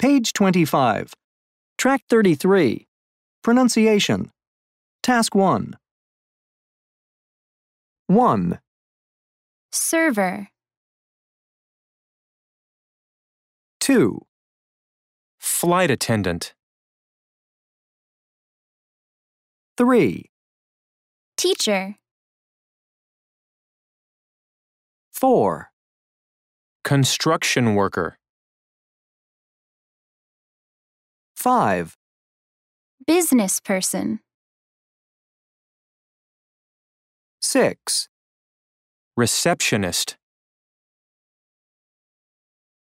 Page 25. Track 33. Pronunciation. Task 1. 1, server, 2, flight attendant, 3, teacher, 4, construction worker, 5, business person, 6, receptionist.